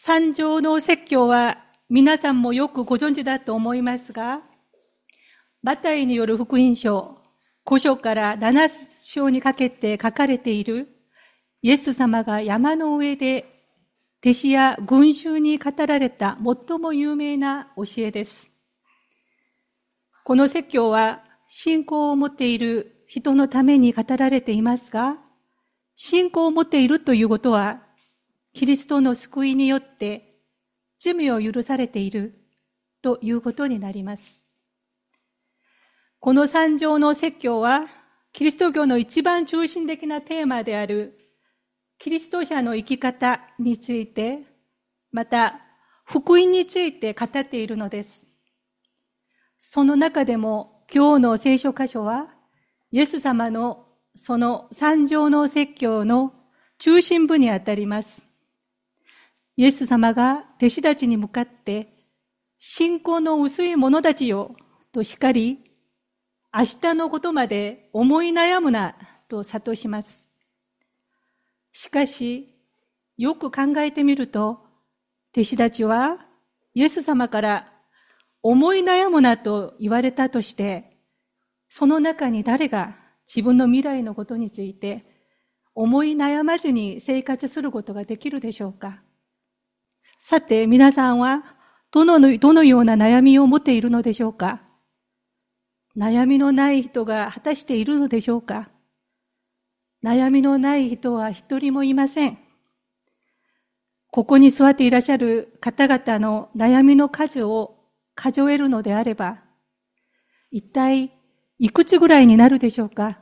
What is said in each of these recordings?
三条の説教は皆さんもよくご存知だと思いますが、マタイによる福音書5章から7章にかけて書かれているイエス様が山の上で弟子や群衆に語られた最も有名な教えです。この説教は信仰を持っている人のために語られていますが、信仰を持っているということは、キリストの救いによって罪を許されているということになります。この三条の説教は、キリスト教の一番中心的なテーマであるキリスト者の生き方について、また福音について語っているのです。その中でも今日の聖書箇所は、イエス様のその三条の説教の中心部にあたります。イエス様が弟子たちに向かって、信仰の薄い者たちよと叱り、明日のことまで思い悩むなと諭します。しかし、よく考えてみると、弟子たちはイエス様から思い悩むなと言われたとして、その中に誰が自分の未来のことについて思い悩まずに生活することができるでしょうか。さて、皆さんはどのような悩みを持っているのでしょうか。悩みのない人が果たしているのでしょうか。悩みのない人は一人もいません。ここに座っていらっしゃる方々の悩みの数を数えるのであれば、一体いくつぐらいになるでしょうか。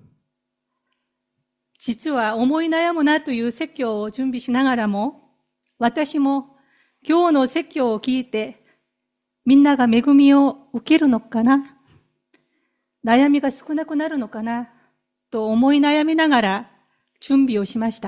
実は思い悩むなという説教を準備しながらも、私も今日の説教を聞いて、みんなが恵みを受けるのかな、悩みが少なくなるのかなと思い悩みながら準備をしました。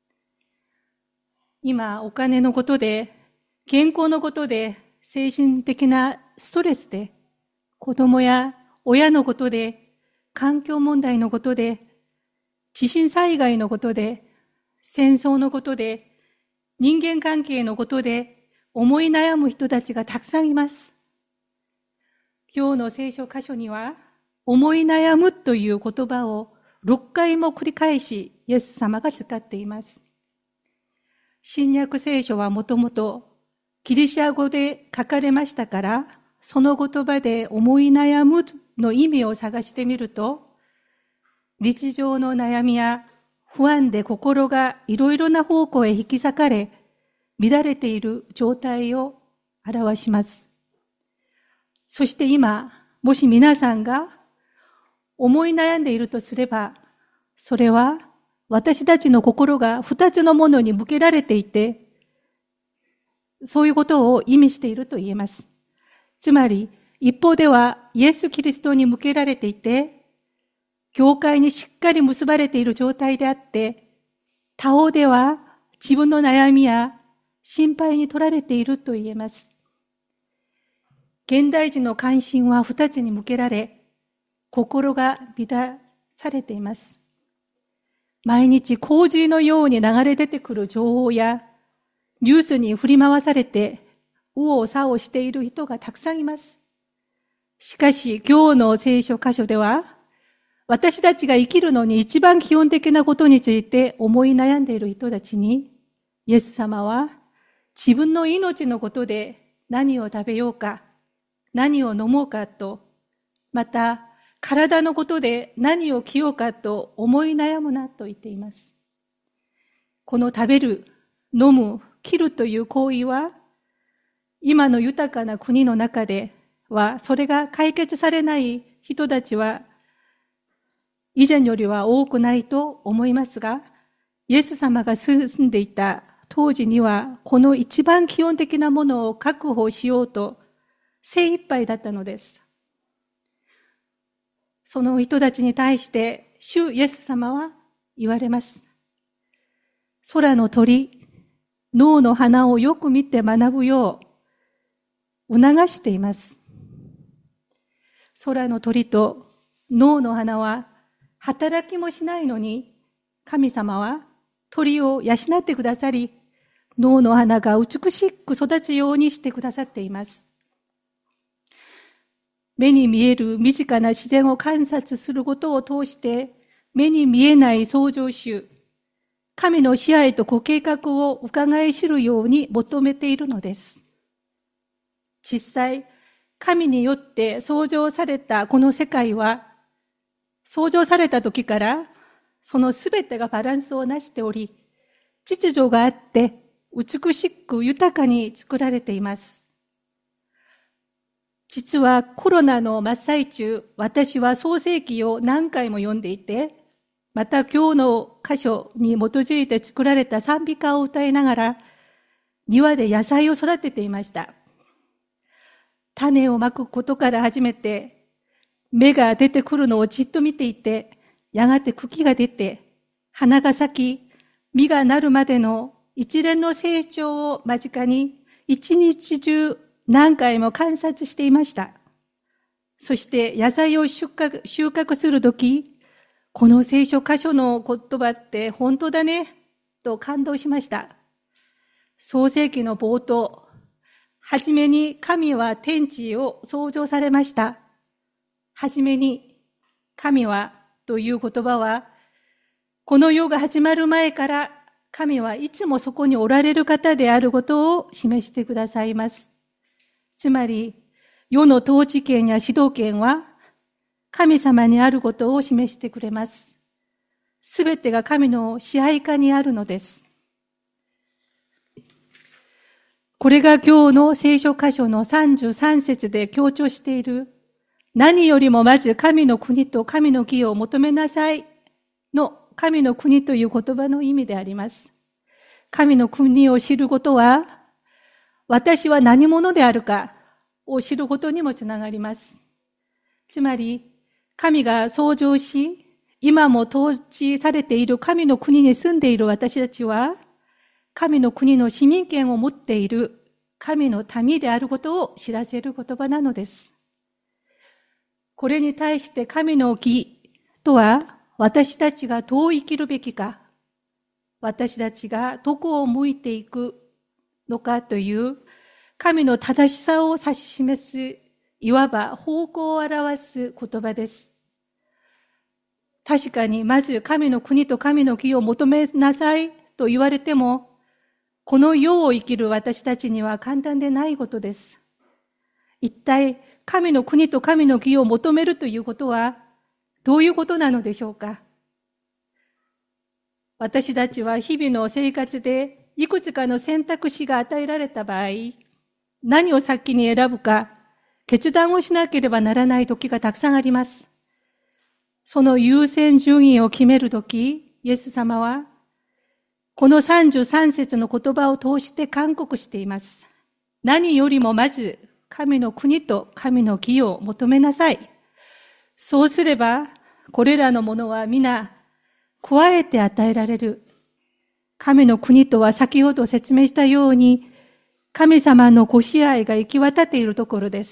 今、お金のことで、健康のことで、精神的なストレスで、子供や親のことで、環境問題のことで、地震災害のことで、戦争のことで、人間関係のことで思い悩む人たちがたくさんいます。今日の聖書箇所には、思い悩むという言葉を6回も繰り返しイエス様が使っています。新約聖書はもともとギリシャ語で書かれましたから、その言葉で思い悩むの意味を探してみると、日常の悩みや不安で心がいろいろな方向へ引き裂かれ、乱れている状態を表します。そして今、もし皆さんが思い悩んでいるとすれば、それは私たちの心が2つのものに向けられていて、そういうことを意味していると言えます。つまり、一方ではイエス・キリストに向けられていて、教会にしっかり結ばれている状態であって、他方では自分の悩みや心配に取られていると言えます。現代人の関心は2つに向けられ、心が乱されています。毎日洪水のように流れ出てくる情報やニュースに振り回されて右往左往している人がたくさんいます。しかし今日の聖書箇所では、私たちが生きるのに一番基本的なことについて思い悩んでいる人たちに、イエス様は自分の命のことで何を食べようか、何を飲もうかと、また体のことで何を着ようかと思い悩むなと言っています。この食べる、飲む、着るという行為は、今の豊かな国の中では、それが解決されない人たちは、以前よりは多くないと思いますが、イエス様が住んでいた当時には、この一番基本的なものを確保しようと精一杯だったのです。その人たちに対して主イエス様は言われます。空の鳥、野の花をよく見て学ぶよう促しています。空の鳥と野の花は働きもしないのに、神様は鳥を養ってくださり、 野の花が美しく育つようにしてくださっています。目に見える身近な自然を観察することを通して、目に見えない創造主、神の支配とご計画を伺い知るように求めているのです。実際、神によって創造されたこの世界は、創造された時からそのすべてがバランスをなしており、秩序があって美しく豊かに作られています。実はコロナの真っ最中、私は創世記を何回も読んでいて、また今日の箇所に基づいて作られた賛美歌を歌いながら、庭で野菜を育てていました。種をまくことから始めて、芽が出てくるのをじっと見ていて、やがて茎が出て、花が咲き、実がなるまでの一連の成長を間近に一日中何回も観察していました。そして野菜を収穫するとき、この聖書箇所の言葉って本当だね、と感動しました。創世記の冒頭、はじめに神は天地を創造されました。はじめに神はという言葉は、この世が始まる前から神はいつもそこにおられる方であることを示してくださいます。つまり、世の統治権や指導権は神様にあることを示してくれます。すべてが神の支配下にあるのです。これが今日の聖書箇所の33節で強調している、何よりもまず神の国と神の義を求めなさいの神の国という言葉の意味であります。神の国を知ることは、私は何者であるかを知ることにもつながります。つまり、神が創造し、今も統治されている神の国に住んでいる私たちは、神の国の市民権を持っている神の民であることを知らせる言葉なのです。これに対して神の義とは、私たちがどう生きるべきか、私たちがどこを向いていくのかという神の正しさを指し示す、いわば方向を表す言葉です。確かにまず神の国と神の義を求めなさいと言われても、この世を生きる私たちには簡単でないことです。一体神の国と神の義を求めるということはどういうことなのでしょうか。私たちは日々の生活でいくつかの選択肢が与えられた場合、何を先に選ぶか決断をしなければならない時がたくさんあります。その優先順位を決めるとき、イエス様はこの33節の言葉を通して勧告しています。何よりもまず神の国と神の義を求めなさい。そうすればこれらのものは皆加えて与えられる。神の国とは先ほど説明したように神様のご支配が行き渡っているところです。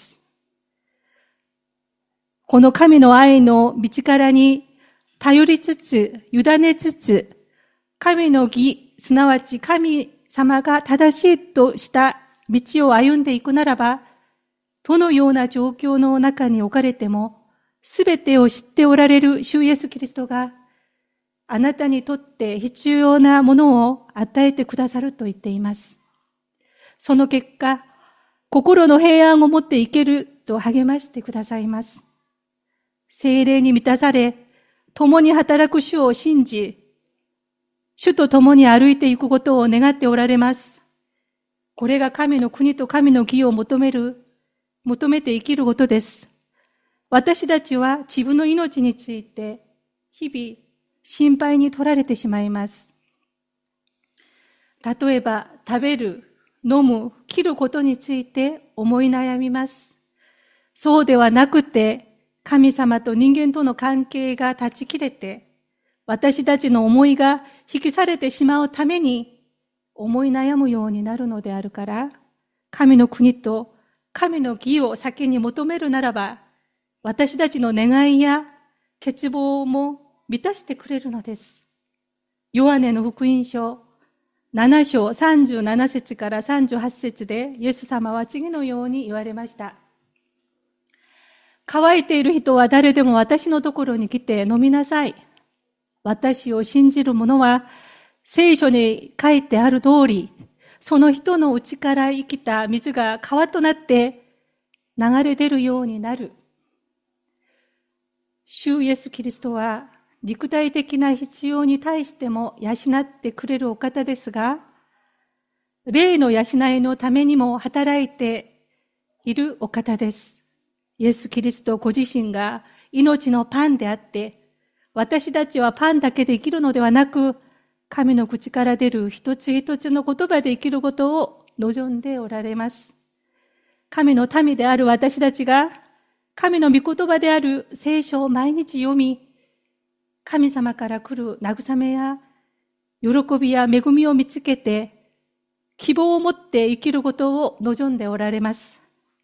この神の愛の道からに頼りつつ、委ねつつ、神の義、すなわち神様が正しいとした道を歩んでいくならば、どのような状況の中に置かれても、すべてを知っておられる主イエスキリストが、あなたにとって必要なものを与えてくださると言っています。その結果、心の平安を持っていけると励ましてくださいます。聖霊に満たされ、共に働く主を信じ、主と共に歩いていくことを願っておられます。これが神の国と神の義を求めて生きることです。私たちは自分の命について日々心配に取られてしまいます。例えば食べる、飲む、着ることについて思い悩みます。そうではなくて、神様と人間との関係が断ち切れて、私たちの思いが引きされてしまうために思い悩むようになるのであるから、神の国と神の義を先に求めるならば、私たちの願いや欠乏も満たしてくれるのです。ヨハネの福音書 7章37節から38節で、イエス様は次のように言われました。乾いている人は誰でも私のところに来て飲みなさい。私を信じる者は、聖書に書いてある通り、その人の内から生きた水が川となって流れ出るようになる。主イエスキリストは、肉体的な必要に対しても養ってくれるお方ですが、霊の養いのためにも働いているお方です。イエス・キリストご自身が命のパンであって、私たちはパンだけで生きるのではなく、神の口から出る一つ一つの言葉で生きることを望んでおられます。神の民である私たちが、神の御言葉である聖書を毎日読み、神様から来る慰めや喜びや恵みを見つけて、希望を持って生きることを望んでおられます。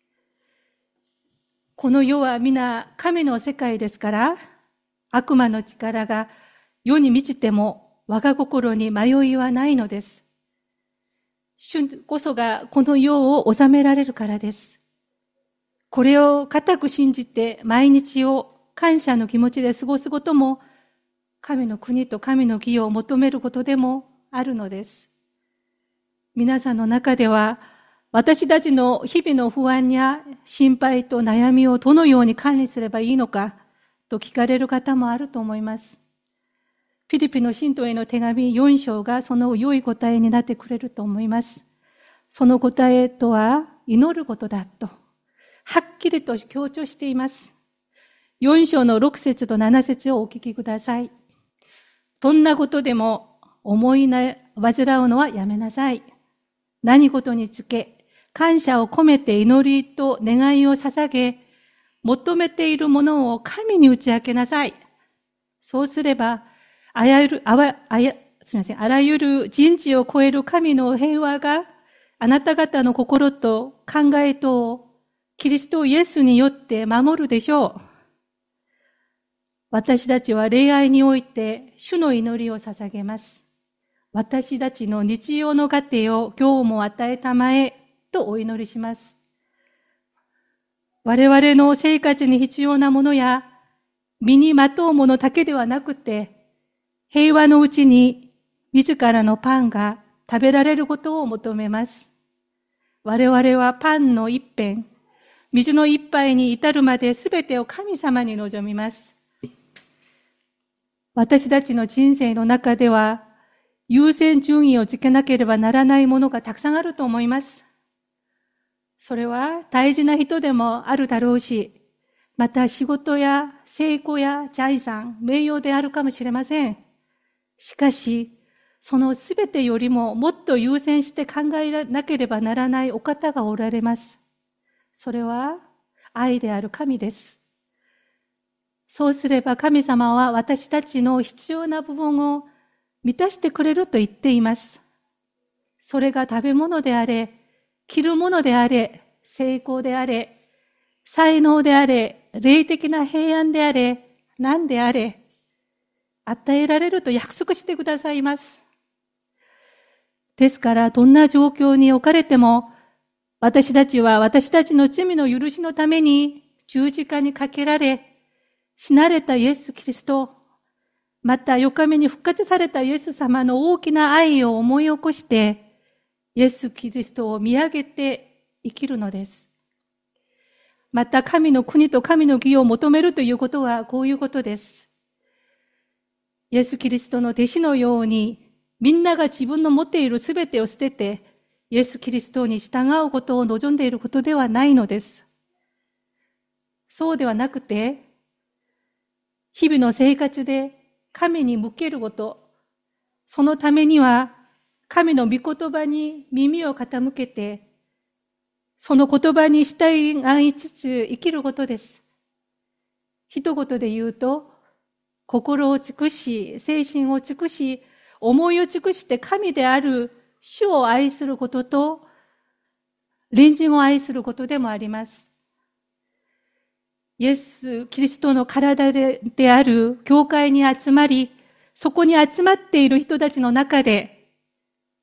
この世は皆神の世界ですから、悪魔の力が世に満ちても我が心に迷いはないのです。主こそがこの世を治められるからです。これを固く信じて毎日を感謝の気持ちで過ごすことも、神の国と神の義を求めることでもあるのです。皆さんの中では、私たちの日々の不安や心配と悩みをどのように管理すればいいのかと聞かれる方もあると思います。フィリピの信徒への手紙4章がその良い答えになってくれると思います。その答えとは祈ることだと、はっきりと強調しています。4章の6節と7節をお聞きください。どんなことでも思い煩うのはやめなさい。何事につけ、感謝を込めて祈りと願いを捧げ、求めているものを神に打ち明けなさい。そうすれば、あらゆる人知を超える神の平和があなた方の心と考えとをキリストイエスによって守るでしょう。私たちは礼拝において主の祈りを捧げます。私たちの日常の糧を今日も与えたまえとお祈りします。我々の生活に必要なものや身にまとうものだけではなくて、平和のうちに自らのパンが食べられることを求めます。我々はパンの一片、水の一杯に至るまで全てを神様に望みます。私たちの人生の中では優先順位をつけなければならないものがたくさんあると思います。それは大事な人でもあるだろうし、また仕事や成功や財産、名誉であるかもしれません。しかし、そのすべてよりももっと優先して考えなければならないお方がおられます。それは愛である神です。そうすれば神様は私たちの必要な部分を満たしてくれると言っています。それが食べ物であれ、着るものであれ、成功であれ、才能であれ、霊的な平安であれ、何であれ、与えられると約束してくださいます。ですから、どんな状況に置かれても、私たちは私たちの罪の許しのために十字架にかけられ、死なれたイエス・キリスト、また4日目に復活されたイエス様の大きな愛を思い起こして、イエス・キリストを見上げて生きるのです。また神の国と神の義を求めるということはこういうことです。イエス・キリストの弟子のように、みんなが自分の持っているすべてを捨てて、イエス・キリストに従うことを望んでいることではないのです。そうではなくて、日々の生活で神に向けること、そのためには神の御言葉に耳を傾けて、その言葉に従いつつ生きることです。一言で言うと、心を尽くし、精神を尽くし、思いを尽くして神である主を愛することと、隣人を愛することでもあります。イエス・キリストの体である教会に集まり、そこに集まっている人たちの中で、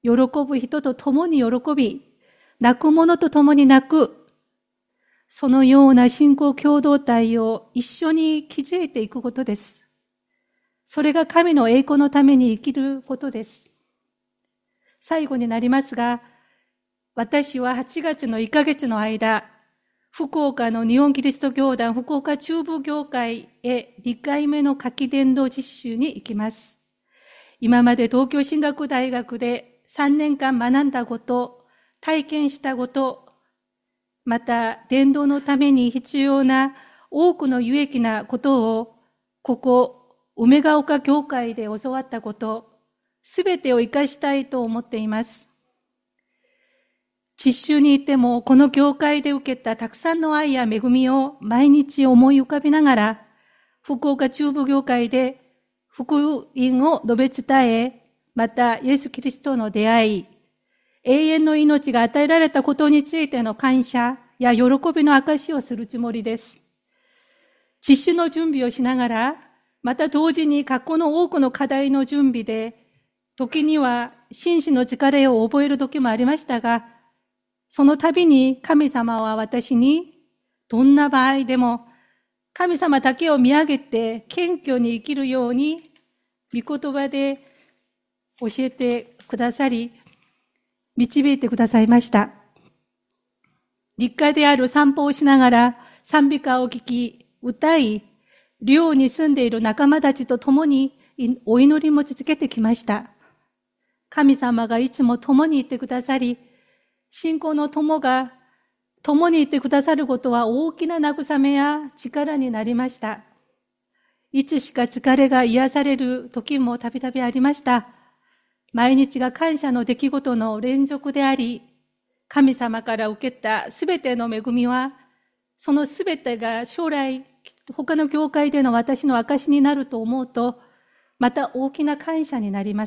喜ぶ人と共に喜び、泣く者と共に泣く、そのような信仰共同体を一緒に築いていくことです。それが神の栄光のために生きることです。最後になりますが、私は8月の1ヶ月の間、福岡の日本キリスト教団福岡中部教会へ2回目の夏季伝道実習に行きます。今まで東京進学大学で3年間学んだこと、体験したこと、また伝道のために必要な多くの有益なことを、ここ梅ヶ丘教会で教わったこと、すべてを生かしたいと思っています。実習に行っても、この教会で受けたたくさんの愛や恵みを毎日思い浮かべながら、福岡中部教会で福音を述べ伝え、またイエス・キリストの出会い、永遠の命が与えられたことについての感謝や喜びの証しをするつもりです。実習の準備をしながら、また同時に過去の多くの課題の準備で、時には心身の疲れを覚える時もありましたが、その度に神様は私に、どんな場合でも神様だけを見上げて謙虚に生きるように、御言葉で教えてくださり、導いてくださいました。日課である散歩をしながら賛美歌を聴き、歌い、寮に住んでいる仲間たちと共にお祈りも続けてきました。神様がいつも共にいてくださり、信仰の友が共にいてくださることは大きな慰めや力になりました。いつしか疲れが癒される時もたびたびありました。毎日が感謝の出来事の連続であり、神様から受けたすべての恵みは、そのすべてが将来他の教会での私の証になると思うと、また大きな感謝になります。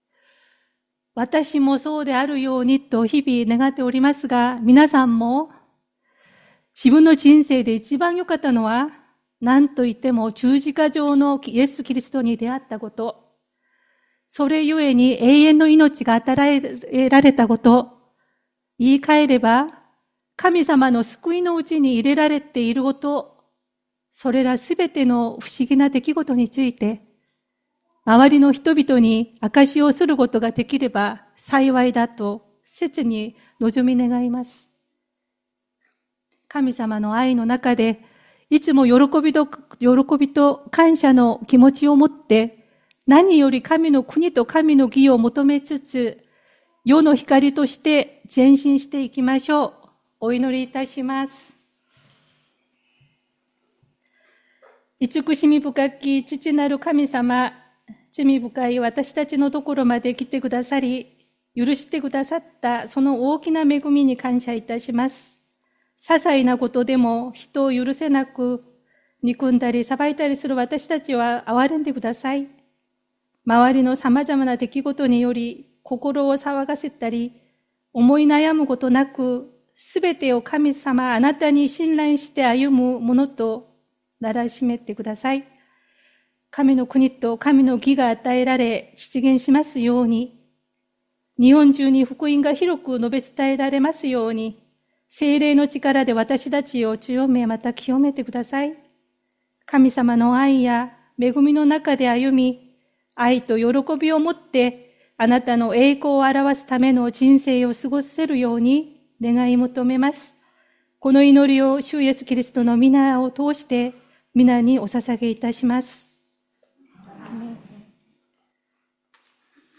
私もそうであるようにと日々願っておりますが、皆さんも自分の人生で一番良かったのは、何と言っても十字架上のイエス・キリストに出会ったこと、それゆえに永遠の命が与えられたこと、言い換えれば、神様の救いのうちに入れられていること、それらすべての不思議な出来事について、周りの人々に証しをすることができれば幸いだと切に望み願います。神様の愛の中で、いつも喜びと感謝の気持ちを持って、何より神の国と神の義を求めつつ、世の光として前進していきましょう。お祈りいたします。慈しみ深き父なる神様、罪深い私たちのところまで来てくださり、許してくださったその大きな恵みに感謝いたします。些細なことでも人を許せなく、憎んだり裁いたりする私たちは憐れんでください。周りの様々な出来事により心を騒がせたり、思い悩むことなく、すべてを神様あなたに信頼して歩むものとならしめてください。神の国と神の義が与えられ実現しますように、日本中に福音が広く述べ伝えられますように、聖霊の力で私たちを強めまた清めてください。神様の愛や恵みの中で歩み、愛と喜びを持ってあなたの栄光を表すための人生を過ごせるように願い求めます。この祈りを主イエスキリストの皆を通して皆にお捧げいたします。